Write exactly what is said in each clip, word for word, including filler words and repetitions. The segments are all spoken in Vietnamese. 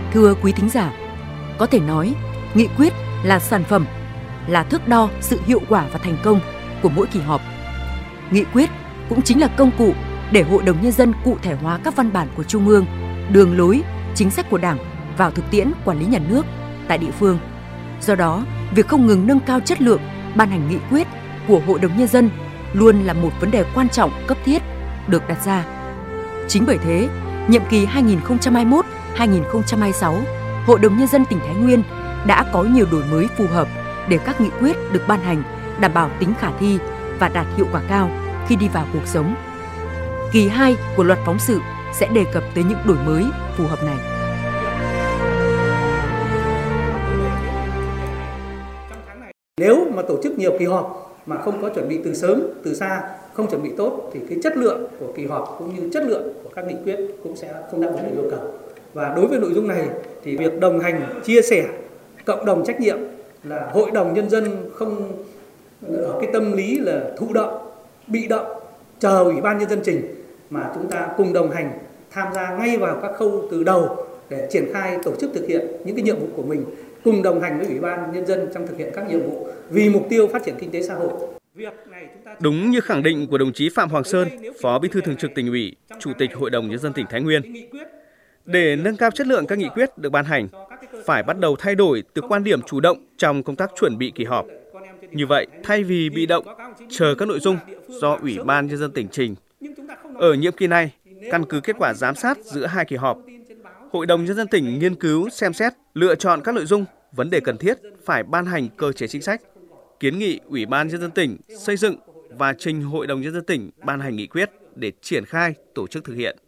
Thưa quý thính giả, có thể nói nghị quyết là sản phẩm, là thước đo sự hiệu quả và thành công của mỗi kỳ họp. Nghị quyết cũng chính là công cụ để Hội đồng Nhân dân cụ thể hóa các văn bản của Trung ương, đường lối, chính sách của Đảng vào thực tiễn quản lý nhà nước tại địa phương. Do đó, việc không ngừng nâng cao chất lượng ban hành nghị quyết của Hội đồng Nhân dân luôn là một vấn đề quan trọng cấp thiết được đặt ra. Chính bởi thế, nhiệm kỳ hai nghìn không trăm hai mươi mốt đến hai nghìn không trăm hai mươi sáu, Hội đồng Nhân dân tỉnh Thái Nguyên đã có nhiều đổi mới phù hợp để các nghị quyết được ban hành đảm bảo tính khả thi và đạt hiệu quả cao khi đi vào cuộc sống. Kỳ hai của luật phóng sự sẽ đề cập tới những đổi mới phù hợp này. Nếu mà tổ chức nhiều kỳ họp mà không có chuẩn bị từ sớm, từ xa, không chuẩn bị tốt thì cái chất lượng của kỳ họp cũng như chất lượng của các nghị quyết cũng sẽ không đáp ứng được yêu cầu. Và đối với nội dung này thì việc đồng hành, chia sẻ, cộng đồng trách nhiệm là Hội đồng Nhân dân không ở cái tâm lý là thụ động, bị động, chờ Ủy ban Nhân dân trình, mà chúng ta cùng đồng hành tham gia ngay vào các khâu từ đầu để triển khai tổ chức thực hiện những cái nhiệm vụ của mình, cùng đồng hành với Ủy ban Nhân dân trong thực hiện các nhiệm vụ vì mục tiêu phát triển kinh tế xã hội. Đúng như khẳng định của đồng chí Phạm Hoàng Sơn, Phó Bí thư Thường trực Tỉnh ủy, Chủ tịch Hội đồng Nhân dân tỉnh Thái Nguyên, để nâng cao chất lượng các nghị quyết được ban hành, phải bắt đầu thay đổi từ quan điểm chủ động trong công tác chuẩn bị kỳ họp. Như vậy, thay vì bị động, chờ các nội dung do Ủy ban Nhân dân tỉnh trình, ở nhiệm kỳ này, căn cứ kết quả giám sát giữa hai kỳ họp, Hội đồng Nhân dân tỉnh nghiên cứu, xem xét, lựa chọn các nội dung, vấn đề cần thiết phải ban hành cơ chế chính sách, kiến nghị Ủy ban Nhân dân tỉnh xây dựng và trình Hội đồng Nhân dân tỉnh ban hành nghị quyết để triển khai tổ chức thực hiện.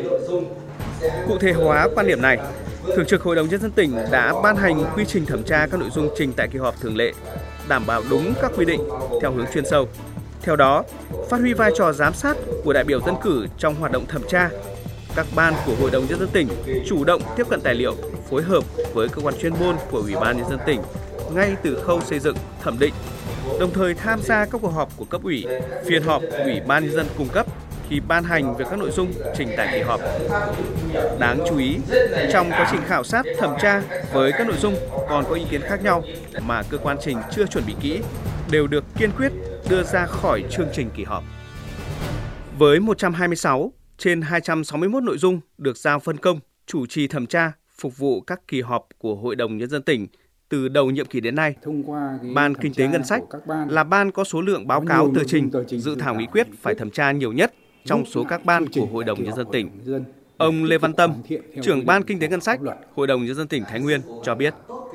Cụ thể hóa quan điểm này, Thường trực Hội đồng Nhân dân tỉnh đã ban hành quy trình thẩm tra các nội dung trình tại kỳ họp thường lệ, đảm bảo đúng các quy định theo hướng chuyên sâu. Theo đó, phát huy vai trò giám sát của đại biểu dân cử trong hoạt động thẩm tra, các ban của Hội đồng Nhân dân tỉnh chủ động tiếp cận tài liệu, phối hợp với cơ quan chuyên môn của Ủy ban Nhân dân tỉnh ngay từ khâu xây dựng, thẩm định, đồng thời tham gia các cuộc họp của cấp ủy, phiên họp Ủy ban Nhân dân cung cấp khi ban hành về các nội dung trình tại kỳ họp. Đáng chú ý, trong quá trình khảo sát thẩm tra với các nội dung còn có ý kiến khác nhau mà cơ quan trình chưa chuẩn bị kỹ, đều được kiên quyết đưa ra khỏi chương trình kỳ họp. Với một trăm hai mươi sáu trên hai trăm sáu mươi mốt nội dung được giao phân công chủ trì thẩm tra phục vụ các kỳ họp của Hội đồng Nhân dân tỉnh từ đầu nhiệm kỳ đến nay, Ban Kinh tế Ngân sách là ban có số lượng báo cáo tờ trình, dự thảo nghị quyết phải thẩm tra nhiều nhất trong số các ban của Hội đồng Nhân dân tỉnh. Ông Lê Văn Tâm, trưởng Ban Kinh tế Ngân sách, Hội đồng Nhân dân tỉnh Thái Nguyên cho biết.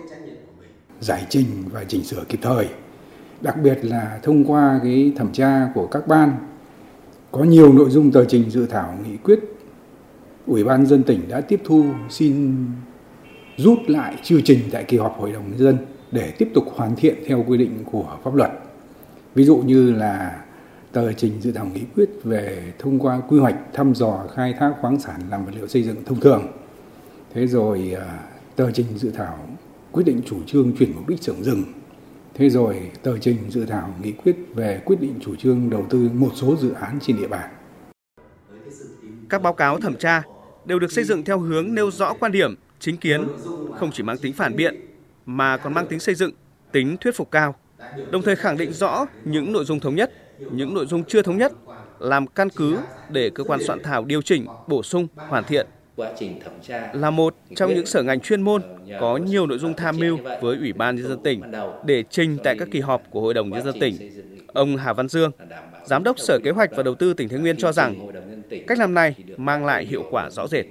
Giải trình và chỉnh sửa kịp thời, đặc biệt là thông qua cái thẩm tra của các ban, có nhiều nội dung tờ trình dự thảo nghị quyết, Ủy ban Nhân dân tỉnh đã tiếp thu xin rút lại chương trình tại kỳ họp Hội đồng Nhân dân để tiếp tục hoàn thiện theo quy định của pháp luật. Ví dụ như là tờ trình dự thảo nghị quyết về thông qua quy hoạch thăm dò khai thác khoáng sản làm vật liệu xây dựng thông thường. Thế rồi tờ trình dự thảo quyết định chủ trương chuyển mục đích sử dụng rừng. Thế rồi tờ trình dự thảo nghị quyết về quyết định chủ trương đầu tư một số dự án trên địa bàn. Các báo cáo thẩm tra đều được xây dựng theo hướng nêu rõ quan điểm, chính kiến, không chỉ mang tính phản biện mà còn mang tính xây dựng, tính thuyết phục cao, đồng thời khẳng định rõ những nội dung thống nhất, những nội dung chưa thống nhất, làm căn cứ để cơ quan soạn thảo điều chỉnh, bổ sung, hoàn thiện. Là một trong những sở ngành chuyên môn có nhiều nội dung tham mưu với Ủy ban Nhân dân tỉnh để trình tại các kỳ họp của Hội đồng Nhân dân tỉnh, ông Hà Văn Dương, Giám đốc Sở Kế hoạch và Đầu tư tỉnh Thái Nguyên cho rằng cách làm này mang lại hiệu quả rõ rệt.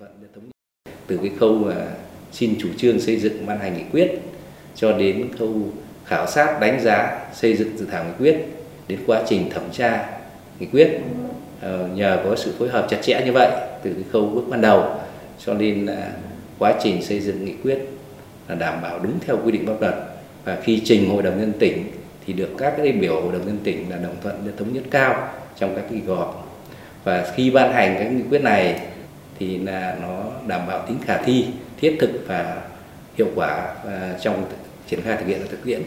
Từ cái khâu xin chủ trương xây dựng ban hành nghị quyết cho đến khâu khảo sát đánh giá xây dựng dự thảo nghị quyết đến quá trình thẩm tra nghị quyết, nhờ có sự phối hợp chặt chẽ như vậy từ cái khâu bước ban đầu cho nên là quá trình xây dựng nghị quyết là đảm bảo đúng theo quy định pháp luật, và khi trình Hội đồng Nhân dân tỉnh thì được các đại biểu Hội đồng Nhân dân tỉnh là đồng thuận thống nhất cao trong các kỳ họp, và khi ban hành các nghị quyết này thì là nó đảm bảo tính khả thi, thiết thực và hiệu quả trong triển khai thực hiện và thực tiễn.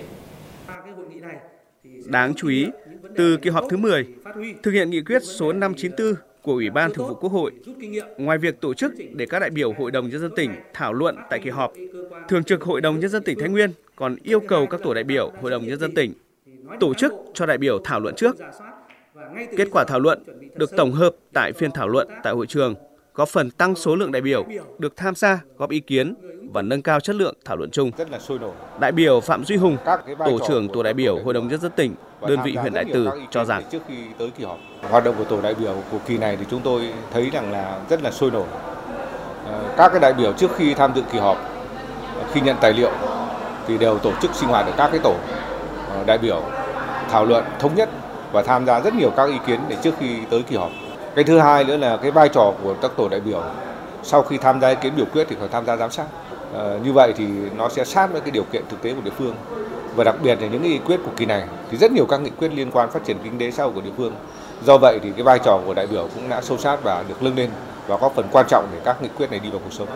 Đáng chú ý, từ kỳ họp thứ mười, thực hiện nghị quyết số năm trăm chín mươi tư của Ủy ban Thường vụ Quốc hội. Ngoài việc tổ chức để các đại biểu Hội đồng Nhân dân tỉnh thảo luận tại kỳ họp, Thường trực Hội đồng Nhân dân tỉnh Thái Nguyên còn yêu cầu các tổ đại biểu Hội đồng Nhân dân tỉnh tổ chức cho đại biểu thảo luận trước. Kết quả thảo luận được tổng hợp tại phiên thảo luận tại hội trường, góp phần tăng số lượng đại biểu được tham gia góp ý kiến và nâng cao chất lượng thảo luận chung. Đại biểu Phạm Duy Hùng, tổ trưởng tổ đại biểu Hội đồng Nhân dân tỉnh, đơn vị huyện Đại Từ cho rằng trước khi tới kỳ họp, hoạt động của tổ đại biểu của kỳ này thì chúng tôi thấy rằng là rất là sôi nổi. Các cái đại biểu trước khi tham dự kỳ họp, khi nhận tài liệu thì đều tổ chức sinh hoạt ở các cái tổ đại biểu thảo luận thống nhất và tham gia rất nhiều các ý kiến để trước khi tới kỳ họp. Cái thứ hai nữa là cái vai trò của các tổ đại biểu sau khi tham gia ý kiến biểu quyết thì phải tham gia giám sát. À, như vậy thì nó sẽ sát với cái điều kiện thực tế của địa phương. Và đặc biệt là những nghị quyết của kỳ này thì rất nhiều các nghị quyết liên quan phát triển kinh tế xã hội của địa phương. Do vậy thì cái vai trò của đại biểu cũng đã sâu sát và được nâng lên và có phần quan trọng để các nghị quyết này đi vào cuộc sống.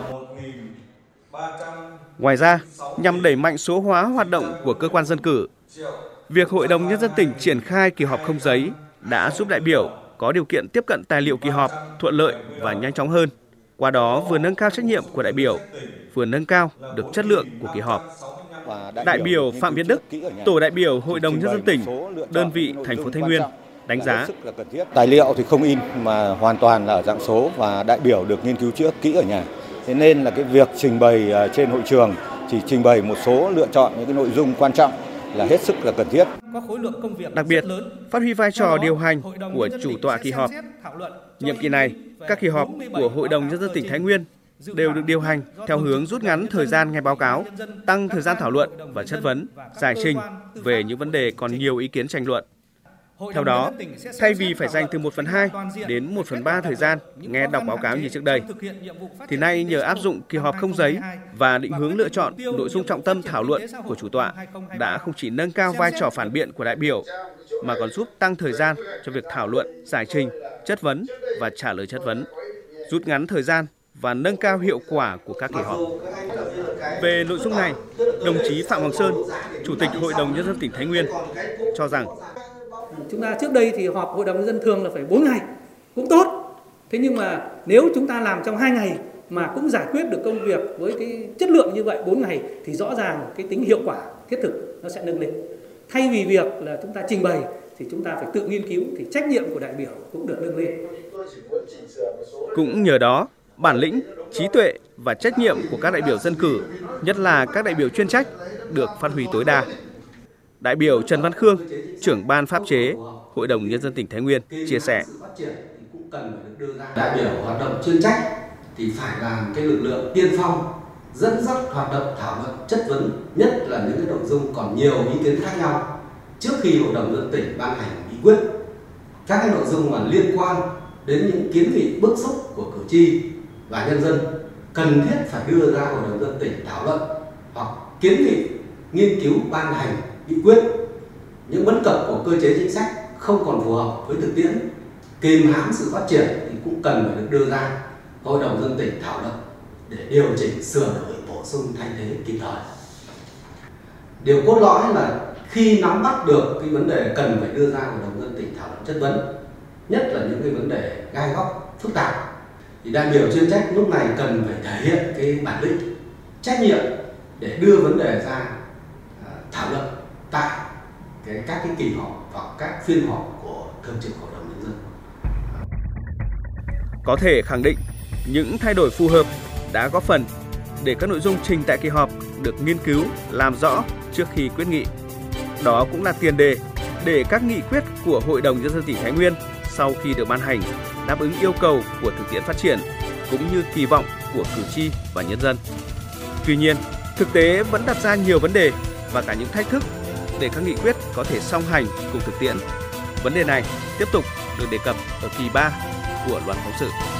Ngoài ra, nhằm đẩy mạnh số hóa hoạt động của cơ quan dân cử, việc Hội đồng Nhân dân tỉnh triển khai kỳ họp không giấy đã giúp đại biểu có điều kiện tiếp cận tài liệu kỳ họp thuận lợi và nhanh chóng hơn. Qua đó vừa nâng cao trách nhiệm của đại biểu, vừa nâng cao được chất lượng của kỳ họp. Đại biểu Phạm Viết Đức, tổ đại biểu Hội đồng Nhân dân tỉnh, đơn vị thành phố Thái Nguyên đánh giá tài liệu thì không in mà hoàn toàn là ở dạng số và đại biểu được nghiên cứu trước kỹ ở nhà. Thế nên là cái việc trình bày trên hội trường chỉ trình bày một số lựa chọn những cái nội dung quan trọng là hết sức là cần thiết. Đặc biệt, phát huy vai trò điều hành của chủ tọa kỳ họp. Nhiệm kỳ này, các kỳ họp của Hội đồng Nhân dân tỉnh Thái Nguyên đều được điều hành theo hướng rút ngắn thời gian nghe báo cáo, tăng thời gian thảo luận và chất vấn, giải trình về những vấn đề còn nhiều ý kiến tranh luận. Theo đó, thay vì phải dành từ một phần hai đến một phần ba thời gian nghe đọc báo cáo như trước đây, thì nay nhờ áp dụng kỳ họp không giấy và định hướng lựa chọn nội dung trọng tâm thảo luận của chủ tọa đã không chỉ nâng cao vai trò phản biện của đại biểu, mà còn giúp tăng thời gian cho việc thảo luận, giải trình, chất vấn và trả lời chất vấn, rút ngắn thời gian và nâng cao hiệu quả của các kỳ họp. Về nội dung này, đồng chí Phạm Hoàng Sơn, Chủ tịch Hội đồng Nhân dân tỉnh Thái Nguyên cho rằng chúng ta trước đây thì họp Hội đồng Nhân dân thường là phải bốn ngày, cũng tốt. Thế nhưng mà nếu chúng ta làm trong hai ngày mà cũng giải quyết được công việc với cái chất lượng như vậy bốn ngày thì rõ ràng cái tính hiệu quả thiết thực nó sẽ nâng lên. Thay vì việc là chúng ta trình bày thì chúng ta phải tự nghiên cứu thì trách nhiệm của đại biểu cũng được nâng lên. Cũng nhờ đó, bản lĩnh, trí tuệ và trách nhiệm của các đại biểu dân cử, nhất là các đại biểu chuyên trách, được phát huy tối đa. Đại biểu Trần Văn Khương, trưởng ban pháp chế, Hội đồng Nhân dân tỉnh Thái Nguyên chia sẻ. Đại biểu hoạt động chuyên trách thì phải làm cái lực lượng tiên phong, dẫn dắt hoạt động thảo luận chất vấn, nhất là những cái nội dung còn nhiều ý kiến khác nhau trước khi Hội đồng Nhân dân tỉnh ban hành nghị quyết. Các cái nội dung mà liên quan đến những kiến nghị bức xúc của cử tri và nhân dân cần thiết phải đưa ra Hội đồng Nhân dân tỉnh thảo luận hoặc kiến nghị nghiên cứu ban hành nghị quyết. Những bất cập của cơ chế chính sách không còn phù hợp với thực tiễn, kìm hãm sự phát triển thì cũng cần phải được đưa ra Hội đồng Nhân dân tỉnh thảo luận để điều chỉnh, sửa đổi, bổ sung, thay thế kịp thời. Điều cốt lõi là khi nắm bắt được cái vấn đề cần phải đưa ra Hội đồng Nhân dân tỉnh thảo luận chất vấn, nhất là những cái vấn đề gai góc, phức tạp, thì đại biểu chuyên trách lúc này cần phải thể hiện cái bản lĩnh, trách nhiệm để đưa vấn đề ra thảo luận tại cái, các cái kỳ họp hoặc các phiên họp của Thường trực Hội đồng Nhân dân. Có thể khẳng định, những thay đổi phù hợp đã góp phần để các nội dung trình tại kỳ họp được nghiên cứu, làm rõ trước khi quyết nghị. Đó cũng là tiền đề để các nghị quyết của Hội đồng Nhân dân tỉnh Thái Nguyên sau khi được ban hành đáp ứng yêu cầu của thực tiễn phát triển cũng như kỳ vọng của cử tri và nhân dân. Tuy nhiên, thực tế vẫn đặt ra nhiều vấn đề và cả những thách thức để các nghị quyết có thể song hành cùng thực tiễn. Vấn đề này tiếp tục được đề cập ở kỳ ba của loạt phóng sự.